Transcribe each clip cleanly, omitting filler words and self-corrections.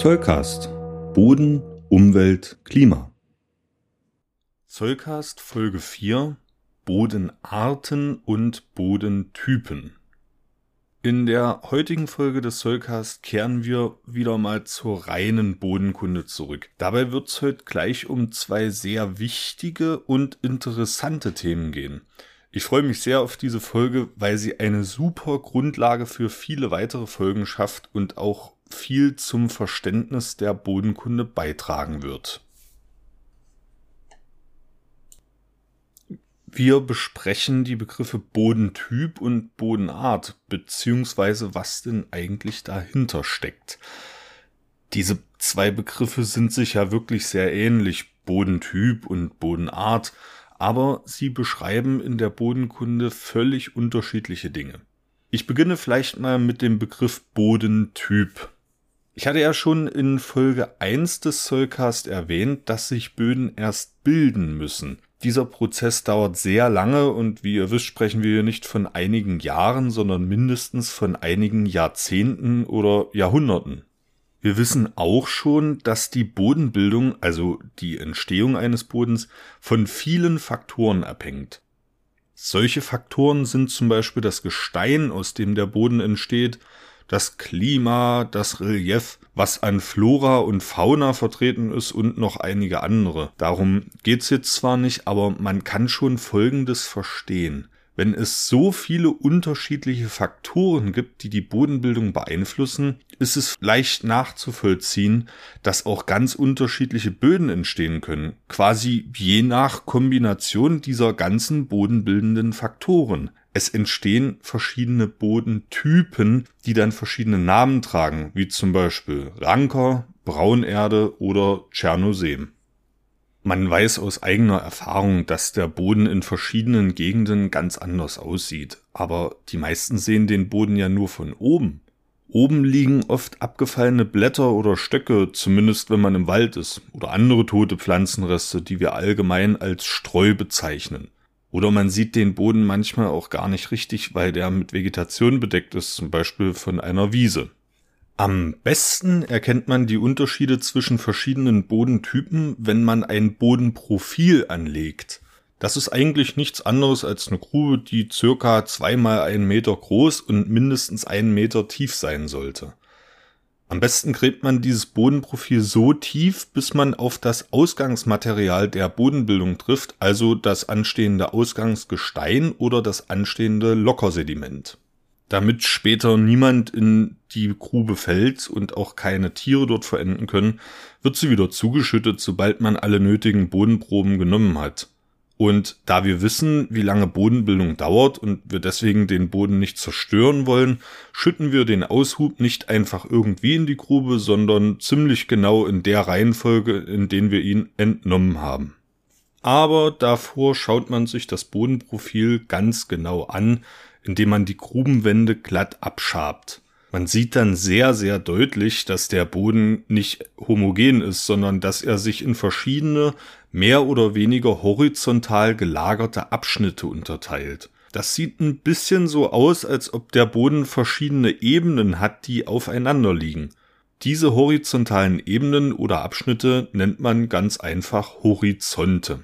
Zollcast. Boden, Umwelt, Klima. Zollcast Folge 4. Bodenarten und Bodentypen. In der heutigen Folge des Zollcast kehren wir wieder mal zur reinen Bodenkunde zurück. Dabei wird es heute gleich um zwei sehr wichtige und interessante Themen gehen. Ich freue mich sehr auf diese Folge, weil sie eine super Grundlage für viele weitere Folgen schafft und auch viel zum Verständnis der Bodenkunde beitragen wird. Wir besprechen die Begriffe Bodentyp und Bodenart, beziehungsweise was denn eigentlich dahinter steckt. Diese zwei Begriffe sind sich ja wirklich sehr ähnlich, Bodentyp und Bodenart, aber sie beschreiben in der Bodenkunde völlig unterschiedliche Dinge. Ich beginne vielleicht mal mit dem Begriff Bodentyp. Ich hatte ja schon in Folge 1 des Zollcast erwähnt, dass sich Böden erst bilden müssen. Dieser Prozess dauert sehr lange und wie ihr wisst, sprechen wir hier nicht von einigen Jahren, sondern mindestens von einigen Jahrzehnten oder Jahrhunderten. Wir wissen auch schon, dass die Bodenbildung, also die Entstehung eines Bodens, von vielen Faktoren abhängt. Solche Faktoren sind zum Beispiel das Gestein, aus dem der Boden entsteht, das Klima, das Relief, was an Flora und Fauna vertreten ist und noch einige andere. Darum geht's jetzt zwar nicht, aber man kann schon Folgendes verstehen. Wenn es so viele unterschiedliche Faktoren gibt, die die Bodenbildung beeinflussen, ist es leicht nachzuvollziehen, dass auch ganz unterschiedliche Böden entstehen können, quasi je nach Kombination dieser ganzen bodenbildenden Faktoren. Es entstehen verschiedene Bodentypen, die dann verschiedene Namen tragen, wie zum Beispiel Ranker, Braunerde oder Tschernosem. Man weiß aus eigener Erfahrung, dass der Boden in verschiedenen Gegenden ganz anders aussieht. Aber die meisten sehen den Boden ja nur von oben. Oben liegen oft abgefallene Blätter oder Stöcke, zumindest wenn man im Wald ist, oder andere tote Pflanzenreste, die wir allgemein als Streu bezeichnen. Oder man sieht den Boden manchmal auch gar nicht richtig, weil der mit Vegetation bedeckt ist, zum Beispiel von einer Wiese. Am besten erkennt man die Unterschiede zwischen verschiedenen Bodentypen, wenn man ein Bodenprofil anlegt. Das ist eigentlich nichts anderes als eine Grube, die circa 2 mal 1 Meter groß und mindestens 1 Meter tief sein sollte. Am besten gräbt man dieses Bodenprofil so tief, bis man auf das Ausgangsmaterial der Bodenbildung trifft, also das anstehende Ausgangsgestein oder das anstehende Lockersediment. Damit später niemand in die Grube fällt und auch keine Tiere dort verenden können, wird sie wieder zugeschüttet, sobald man alle nötigen Bodenproben genommen hat. Und da wir wissen, wie lange Bodenbildung dauert und wir deswegen den Boden nicht zerstören wollen, schütten wir den Aushub nicht einfach irgendwie in die Grube, sondern ziemlich genau in der Reihenfolge, in der wir ihn entnommen haben. Aber davor schaut man sich das Bodenprofil ganz genau an, indem man die Grubenwände glatt abschabt. Man sieht dann sehr, sehr deutlich, dass der Boden nicht homogen ist, sondern dass er sich in verschiedene, mehr oder weniger horizontal gelagerte Abschnitte unterteilt. Das sieht ein bisschen so aus, als ob der Boden verschiedene Ebenen hat, die aufeinander liegen. Diese horizontalen Ebenen oder Abschnitte nennt man ganz einfach Horizonte.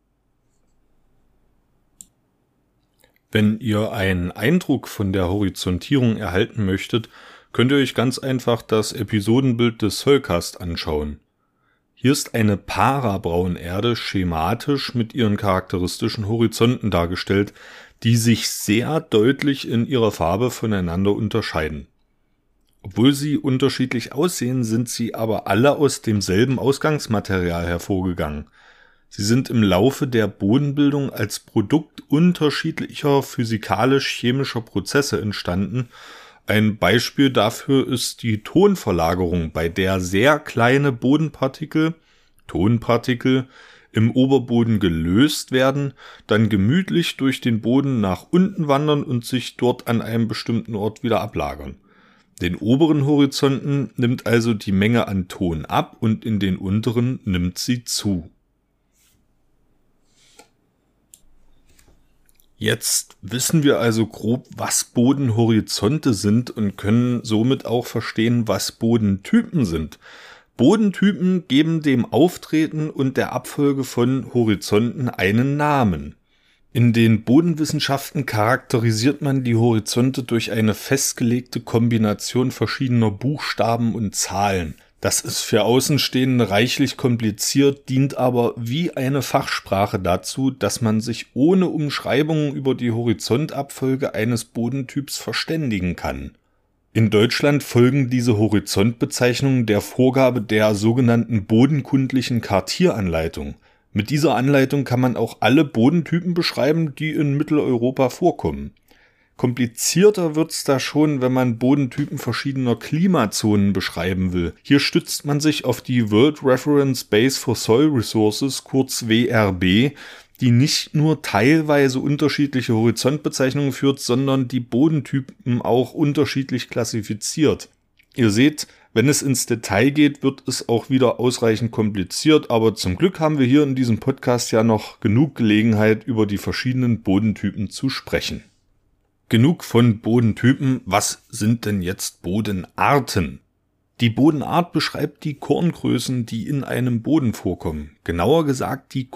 Wenn ihr einen Eindruck von der Horizontierung erhalten möchtet, könnt ihr euch ganz einfach das Episodenbild des Zollcast anschauen. Hier ist eine Parabraunerde schematisch mit ihren charakteristischen Horizonten dargestellt, die sich sehr deutlich in ihrer Farbe voneinander unterscheiden. Obwohl sie unterschiedlich aussehen, sind sie aber alle aus demselben Ausgangsmaterial hervorgegangen. Sie sind im Laufe der Bodenbildung als Produkt unterschiedlicher physikalisch-chemischer Prozesse entstanden. Ein Beispiel dafür ist die Tonverlagerung, bei der sehr kleine Bodenpartikel, Tonpartikel, im Oberboden gelöst werden, dann gemütlich durch den Boden nach unten wandern und sich dort an einem bestimmten Ort wieder ablagern. Den oberen Horizonten nimmt also die Menge an Ton ab und in den unteren nimmt sie zu. Jetzt wissen wir also grob, was Bodenhorizonte sind und können somit auch verstehen, was Bodentypen sind. Bodentypen geben dem Auftreten und der Abfolge von Horizonten einen Namen. In den Bodenwissenschaften charakterisiert man die Horizonte durch eine festgelegte Kombination verschiedener Buchstaben und Zahlen. Das ist für Außenstehende reichlich kompliziert, dient aber wie eine Fachsprache dazu, dass man sich ohne Umschreibungen über die Horizontabfolge eines Bodentyps verständigen kann. In Deutschland folgen diese Horizontbezeichnungen der Vorgabe der sogenannten bodenkundlichen Kartieranleitung. Mit dieser Anleitung kann man auch alle Bodentypen beschreiben, die in Mitteleuropa vorkommen. Komplizierter wird's da schon, wenn man Bodentypen verschiedener Klimazonen beschreiben will. Hier stützt man sich auf die World Reference Base for Soil Resources, kurz WRB, die nicht nur teilweise unterschiedliche Horizontbezeichnungen führt, sondern die Bodentypen auch unterschiedlich klassifiziert. Ihr seht, wenn es ins Detail geht, wird es auch wieder ausreichend kompliziert, aber zum Glück haben wir hier in diesem Podcast ja noch genug Gelegenheit, über die verschiedenen Bodentypen zu sprechen. Genug von Bodentypen, was sind denn jetzt Bodenarten? Die Bodenart beschreibt die Korngrößen, die in einem Boden vorkommen. Genauer gesagt die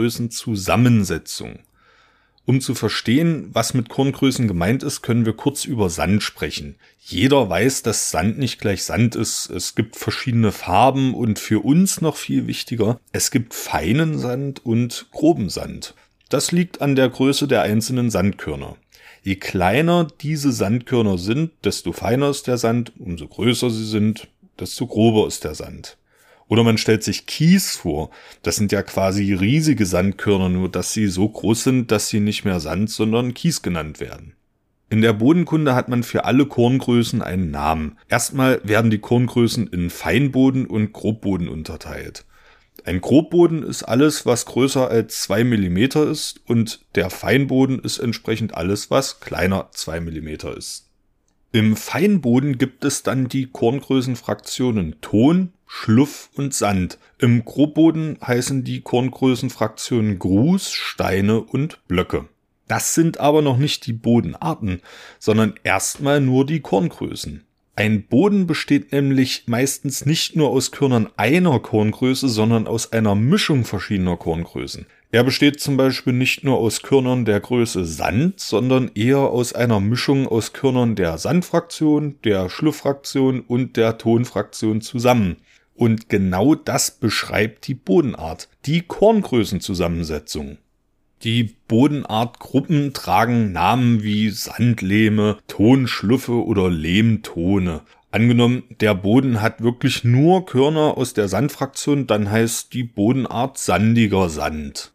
Korngrößenzusammensetzung. Um zu verstehen, was mit Korngrößen gemeint ist, können wir kurz über Sand sprechen. Jeder weiß, dass Sand nicht gleich Sand ist. Es gibt verschiedene Farben und für uns noch viel wichtiger, es gibt feinen Sand und groben Sand. Das liegt an der Größe der einzelnen Sandkörner. Je kleiner diese Sandkörner sind, desto feiner ist der Sand, umso größer sie sind, desto grober ist der Sand. Oder man stellt sich Kies vor, das sind ja quasi riesige Sandkörner, nur dass sie so groß sind, dass sie nicht mehr Sand, sondern Kies genannt werden. In der Bodenkunde hat man für alle Korngrößen einen Namen. Erstmal werden die Korngrößen in Feinboden und Grobboden unterteilt. Ein Grobboden ist alles, was größer als 2 mm ist und der Feinboden ist entsprechend alles, was kleiner 2 mm ist. Im Feinboden gibt es dann die Korngrößenfraktionen Ton, Schluff und Sand. Im Grobboden heißen die Korngrößenfraktionen Grus, Steine und Blöcke. Das sind aber noch nicht die Bodenarten, sondern erstmal nur die Korngrößen. Ein Boden besteht nämlich meistens nicht nur aus Körnern einer Korngröße, sondern aus einer Mischung verschiedener Korngrößen. Er besteht zum Beispiel nicht nur aus Körnern der Größe Sand, sondern eher aus einer Mischung aus Körnern der Sandfraktion, der Schlufffraktion und der Tonfraktion zusammen. Und genau das beschreibt die Bodenart, die Korngrößenzusammensetzung. Die Bodenartgruppen tragen Namen wie Sandlehme, Tonschluffe oder Lehmtone. Angenommen, der Boden hat wirklich nur Körner aus der Sandfraktion, dann heißt die Bodenart sandiger Sand.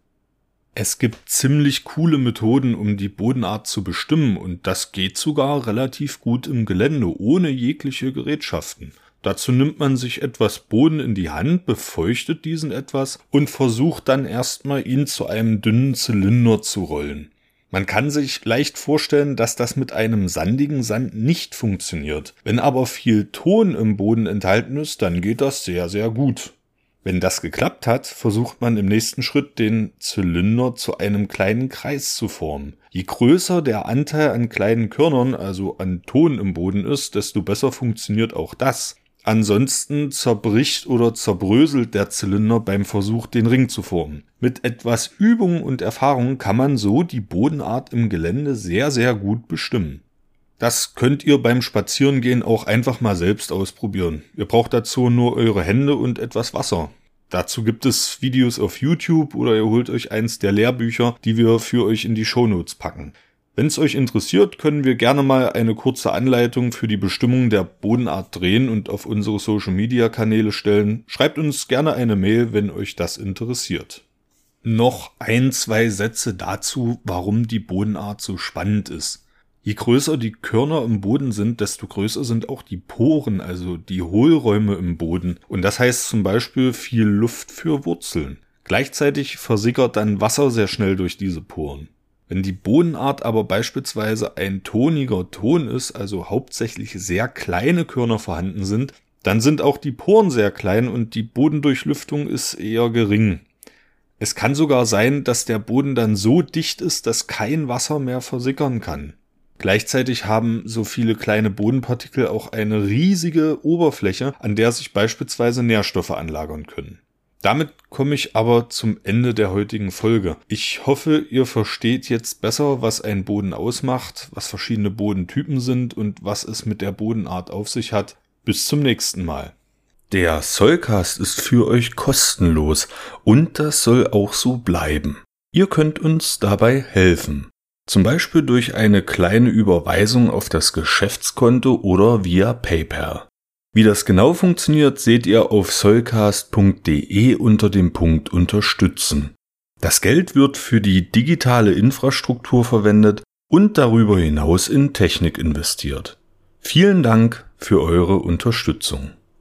Es gibt ziemlich coole Methoden, um die Bodenart zu bestimmen und das geht sogar relativ gut im Gelände, ohne jegliche Gerätschaften. Dazu nimmt man sich etwas Boden in die Hand, befeuchtet diesen etwas und versucht dann erstmal ihn zu einem dünnen Zylinder zu rollen. Man kann sich leicht vorstellen, dass das mit einem sandigen Sand nicht funktioniert. Wenn aber viel Ton im Boden enthalten ist, dann geht das sehr, sehr gut. Wenn das geklappt hat, versucht man im nächsten Schritt den Zylinder zu einem kleinen Kreis zu formen. Je größer der Anteil an kleinen Körnern, also an Ton im Boden ist, desto besser funktioniert auch das. Ansonsten zerbricht oder zerbröselt der Zylinder beim Versuch, den Ring zu formen. Mit etwas Übung und Erfahrung kann man so die Bodenart im Gelände sehr, sehr gut bestimmen. Das könnt ihr beim Spazierengehen auch einfach mal selbst ausprobieren. Ihr braucht dazu nur eure Hände und etwas Wasser. Dazu gibt es Videos auf YouTube oder ihr holt euch eins der Lehrbücher, die wir für euch in die Shownotes packen. Wenn es euch interessiert, können wir gerne mal eine kurze Anleitung für die Bestimmung der Bodenart drehen und auf unsere Social-Media-Kanäle stellen. Schreibt uns gerne eine Mail, wenn euch das interessiert. Noch 1-2 Sätze dazu, warum die Bodenart so spannend ist. Je größer die Körner im Boden sind, desto größer sind auch die Poren, also die Hohlräume im Boden. Und das heißt zum Beispiel viel Luft für Wurzeln. Gleichzeitig versickert dann Wasser sehr schnell durch diese Poren. Wenn die Bodenart aber beispielsweise ein toniger Ton ist, also hauptsächlich sehr kleine Körner vorhanden sind, dann sind auch die Poren sehr klein und die Bodendurchlüftung ist eher gering. Es kann sogar sein, dass der Boden dann so dicht ist, dass kein Wasser mehr versickern kann. Gleichzeitig haben so viele kleine Bodenpartikel auch eine riesige Oberfläche, an der sich beispielsweise Nährstoffe anlagern können. Damit komme ich aber zum Ende der heutigen Folge. Ich hoffe, ihr versteht jetzt besser, was ein Boden ausmacht, was verschiedene Bodentypen sind und was es mit der Bodenart auf sich hat. Bis zum nächsten Mal. Der Soilcast ist für euch kostenlos und das soll auch so bleiben. Ihr könnt uns dabei helfen. Zum Beispiel durch eine kleine Überweisung auf das Geschäftskonto oder via PayPal. Wie das genau funktioniert, seht ihr auf soilcast.de unter dem Punkt Unterstützen. Das Geld wird für die digitale Infrastruktur verwendet und darüber hinaus in Technik investiert. Vielen Dank für eure Unterstützung.